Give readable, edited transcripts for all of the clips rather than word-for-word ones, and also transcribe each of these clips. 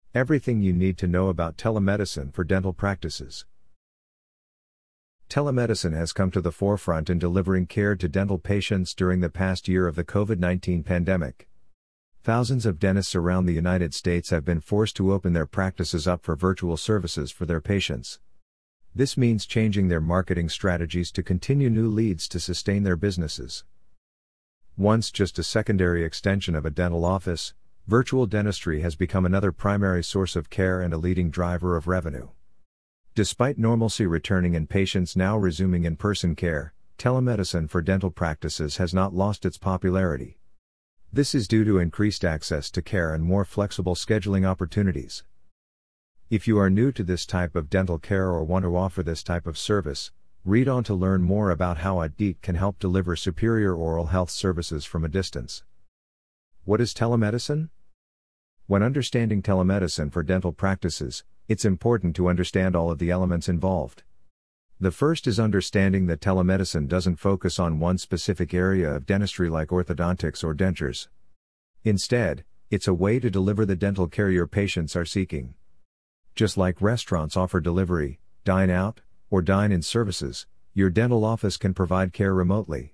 Everything you need to know about telemedicine for dental practices. Telemedicine has come to the forefront in delivering care to dental patients during the past year of the COVID-19 pandemic. Thousands of dentists around the United States have been forced to open their practices up for virtual services for their patients. This means changing their marketing strategies to continue new leads to sustain their businesses. Once just a secondary extension of a dental office, virtual dentistry has become another primary source of care and a leading driver of revenue. Despite normalcy returning and patients now resuming in-person care, telemedicine for dental practices has not lost its popularity. This is due to increased access to care and more flexible scheduling opportunities. If you are new to this type of dental care or want to offer this type of service, read on to learn more about how Addeet can help deliver superior oral health services from a distance. What is telemedicine? When understanding telemedicine for dental practices, it's important to understand all of the elements involved. The first is understanding that telemedicine doesn't focus on one specific area of dentistry like orthodontics or dentures. Instead, it's a way to deliver the dental care your patients are seeking. Just like restaurants offer delivery, dine out, or dine in services, your dental office can provide care remotely.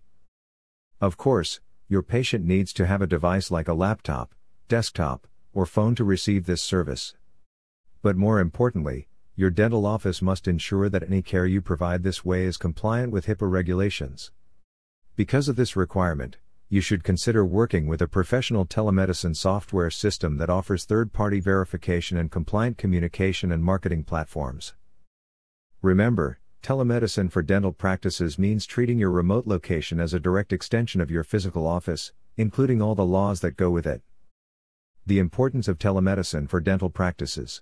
Of course, your patient needs to have a device like a laptop, desktop, or phone to receive this service. But more importantly, your dental office must ensure that any care you provide this way is compliant with HIPAA regulations. Because of this requirement, you should consider working with a professional telemedicine software system that offers third-party verification and compliant communication and marketing platforms. Remember, telemedicine for dental practices means treating your remote location as a direct extension of your physical office, including all the laws that go with it. The importance of telemedicine for dental practices.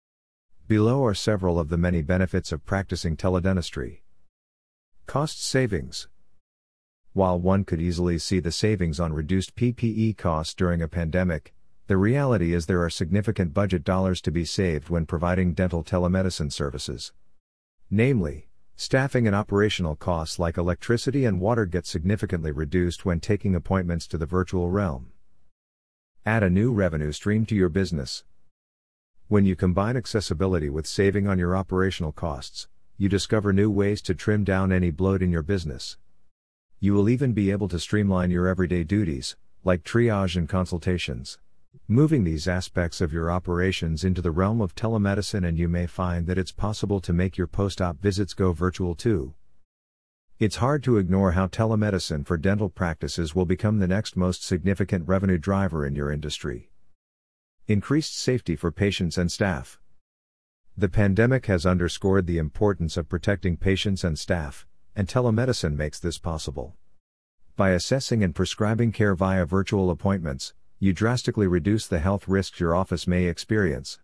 Below are several of the many benefits of practicing teledentistry. Cost savings. While one could easily see the savings on reduced PPE costs during a pandemic, the reality is there are significant budget dollars to be saved when providing dental telemedicine services. Namely, staffing and operational costs like electricity and water get significantly reduced when taking appointments to the virtual realm. Add a new revenue stream to your business. When you combine accessibility with saving on your operational costs, you discover new ways to trim down any bloat in your business. You will even be able to streamline your everyday duties, like triage and consultations. Moving these aspects of your operations into the realm of telemedicine, and you may find that it's possible to make your post-op visits go virtual too. It's hard to ignore how telemedicine for dental practices will become the next most significant revenue driver in your industry. Increased safety for patients and staff. The pandemic has underscored the importance of protecting patients and staff, and telemedicine makes this possible. By assessing and prescribing care via virtual appointments, you drastically reduce the health risks your office may experience.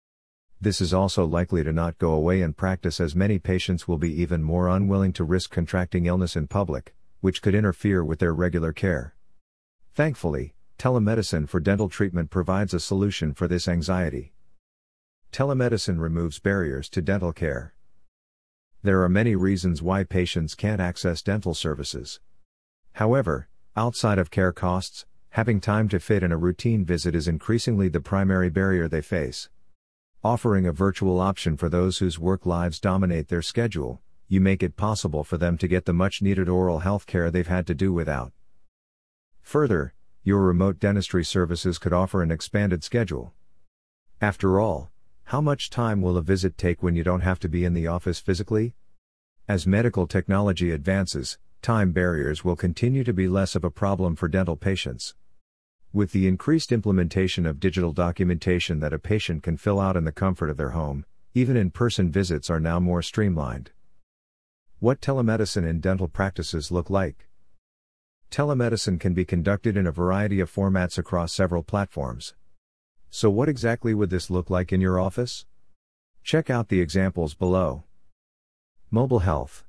This is also likely to not go away in practice, as many patients will be even more unwilling to risk contracting illness in public, which could interfere with their regular care. Thankfully, telemedicine for dental treatment provides a solution for this anxiety. Telemedicine removes barriers to dental care. There are many reasons why patients can't access dental services. However, outside of care costs, having time to fit in a routine visit is increasingly the primary barrier they face. Offering a virtual option for those whose work lives dominate their schedule, you make it possible for them to get the much-needed oral health care they've had to do without. Further, your remote dentistry services could offer an expanded schedule. After all, how much time will a visit take when you don't have to be in the office physically? As medical technology advances, time barriers will continue to be less of a problem for dental patients. With the increased implementation of digital documentation that a patient can fill out in the comfort of their home, even in-person visits are now more streamlined. What telemedicine in dental practices look like? Telemedicine can be conducted in a variety of formats across several platforms. So what exactly would this look like in your office? Check out the examples below. Mobile health.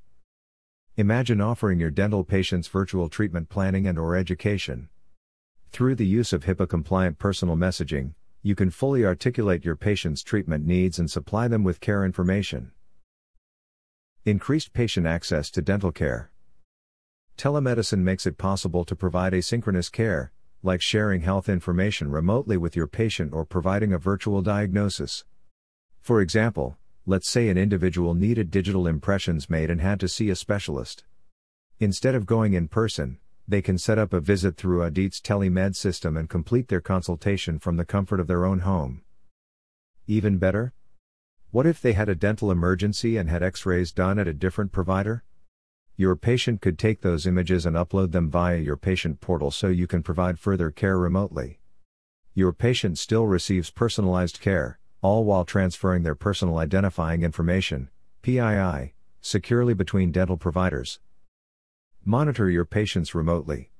Imagine offering your dental patients virtual treatment planning and/or education. Through the use of HIPAA-compliant personal messaging, you can fully articulate your patient's treatment needs and supply them with care information. Increased patient access to dental care. Telemedicine makes it possible to provide asynchronous care, like sharing health information remotely with your patient or providing a virtual diagnosis. For example, let's say an individual needed digital impressions made and had to see a specialist. Instead of going in person, they can set up a visit through Audit's telemed system and complete their consultation from the comfort of their own home. Even better? What if they had a dental emergency and had x-rays done at a different provider? Your patient could take those images and upload them via your patient portal so you can provide further care remotely. Your patient still receives personalized care, all while transferring their personal identifying information, PII, securely between dental providers. Monitor your patients remotely.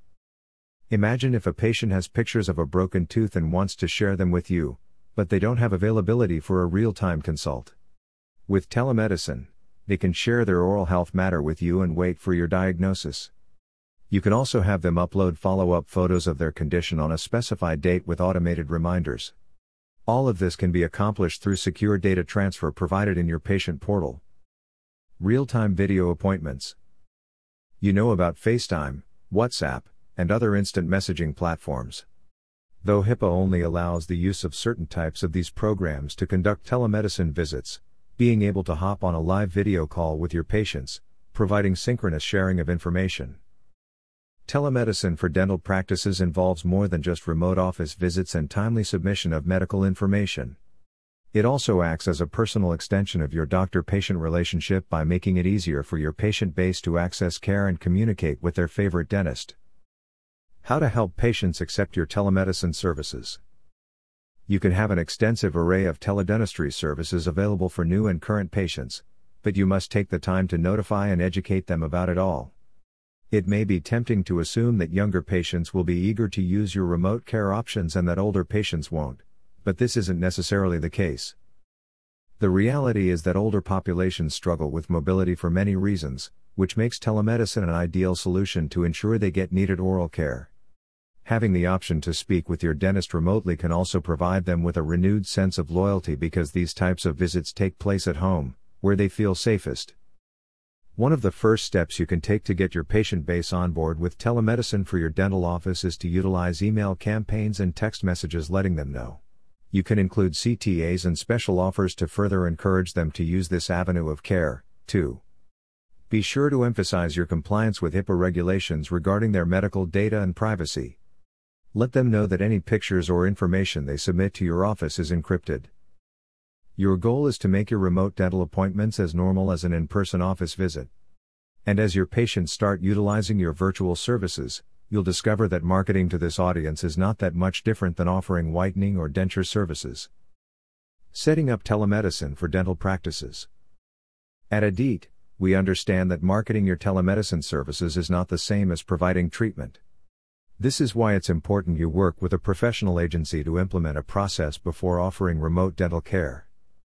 Imagine if a patient has pictures of a broken tooth and wants to share them with you, but they don't have availability for a real-time consult. With telemedicine, they can share their oral health matter with you and wait for your diagnosis. You can also have them upload follow-up photos of their condition on a specified date with automated reminders. All of this can be accomplished through secure data transfer provided in your patient portal. Real-time video appointments. You know about FaceTime, WhatsApp, and other instant messaging platforms. Though HIPAA only allows the use of certain types of these programs to conduct telemedicine visits, being able to hop on a live video call with your patients, providing synchronous sharing of information. Telemedicine for dental practices involves more than just remote office visits and timely submission of medical information. It also acts as a personal extension of your doctor-patient relationship by making it easier for your patient base to access care and communicate with their favorite dentist. How to help patients accept your telemedicine services. You can have an extensive array of teledentistry services available for new and current patients, but you must take the time to notify and educate them about it all. It may be tempting to assume that younger patients will be eager to use your remote care options and that older patients won't, but this isn't necessarily the case. The reality is that older populations struggle with mobility for many reasons, which makes telemedicine an ideal solution to ensure they get needed oral care. Having the option to speak with your dentist remotely can also provide them with a renewed sense of loyalty because these types of visits take place at home, where they feel safest. One of the first steps you can take to get your patient base on board with telemedicine for your dental office is to utilize email campaigns and text messages letting them know. You can include CTAs and special offers to further encourage them to use this avenue of care, too. Be sure to emphasize your compliance with HIPAA regulations regarding their medical data and privacy. Let them know that any pictures or information they submit to your office is encrypted. Your goal is to make your remote dental appointments as normal as an in-person office visit. And as your patients start utilizing your virtual services, you'll discover that marketing to this audience is not that much different than offering whitening or denture services. Setting up telemedicine for dental practices. At Audit, we understand that marketing your telemedicine services is not the same as providing treatment. This is why it's important you work with a professional agency to implement a process before offering remote dental care.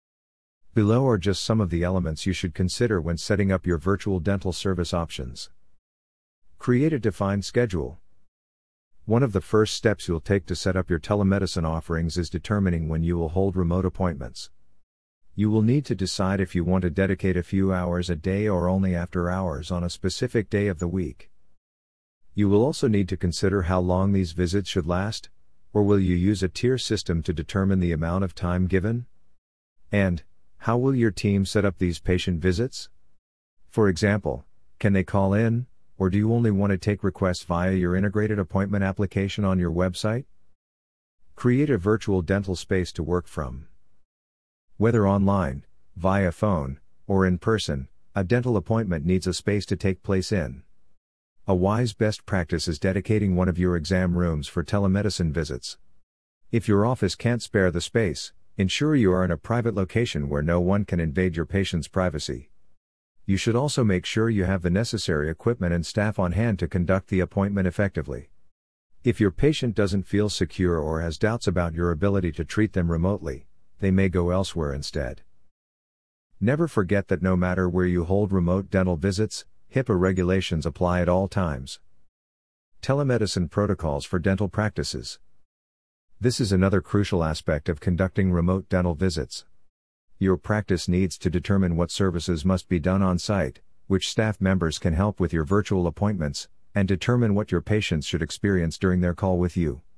Below are just some of the elements you should consider when setting up your virtual dental service options. Create a defined schedule. One of the first steps you'll take to set up your telemedicine offerings is determining when you will hold remote appointments. You will need to decide if you want to dedicate a few hours a day or only after hours on a specific day of the week. You will also need to consider how long these visits should last, or will you use a tier system to determine the amount of time given? And, how will your team set up these patient visits? For example, can they call in, or do you only want to take requests via your integrated appointment application on your website? Create a virtual dental space to work from. Whether online, via phone, or in person, a dental appointment needs a space to take place in. A wise best practice is dedicating one of your exam rooms for telemedicine visits. If your office can't spare the space, ensure you are in a private location where no one can invade your patient's privacy. You should also make sure you have the necessary equipment and staff on hand to conduct the appointment effectively. If your patient doesn't feel secure or has doubts about your ability to treat them remotely, they may go elsewhere instead. Never forget that no matter where you hold remote dental visits, HIPAA regulations apply at all times. Telemedicine protocols for dental practices. This is another crucial aspect of conducting remote dental visits. Your practice needs to determine what services must be done on site, which staff members can help with your virtual appointments, and determine what your patients should experience during their call with you.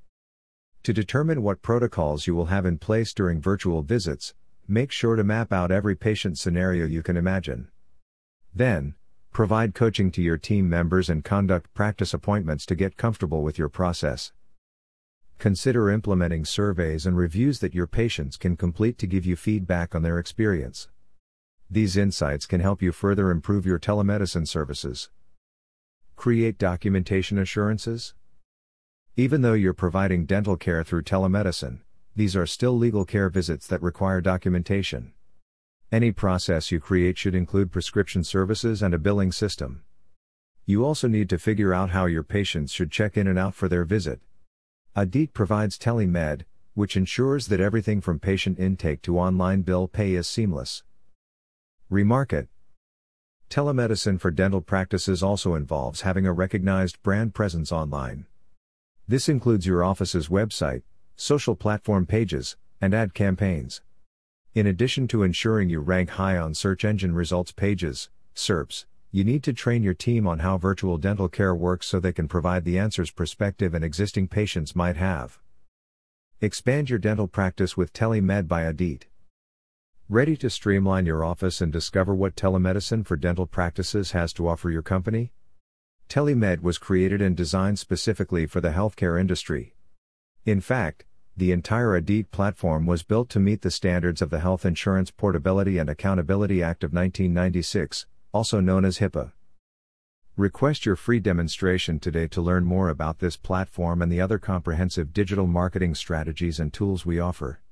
To determine what protocols you will have in place during virtual visits, make sure to map out every patient scenario you can imagine. Then, provide coaching to your team members and conduct practice appointments to get comfortable with your process. Consider implementing surveys and reviews that your patients can complete to give you feedback on their experience. These insights can help you further improve your telemedicine services. Create documentation assurances. Even though you're providing dental care through telemedicine, these are still legal care visits that require documentation. Any process you create should include prescription services and a billing system. You also need to figure out how your patients should check in and out for their visit. Adit provides TeleMed, which ensures that everything from patient intake to online bill pay is seamless. Remarket. Telemedicine for dental practices also involves having a recognized brand presence online. This includes your office's website, social platform pages, and ad campaigns. In addition to ensuring you rank high on search engine results pages, SERPs, you need to train your team on how virtual dental care works so they can provide the answers prospective and existing patients might have. Expand your dental practice with TeleMed by Adit. Ready to streamline your office and discover what telemedicine for dental practices has to offer your company? TeleMed was created and designed specifically for the healthcare industry. In fact, the entire Adit platform was built to meet the standards of the Health Insurance Portability and Accountability Act of 1996, also known as HIPAA. Request your free demonstration today to learn more about this platform and the other comprehensive digital marketing strategies and tools we offer.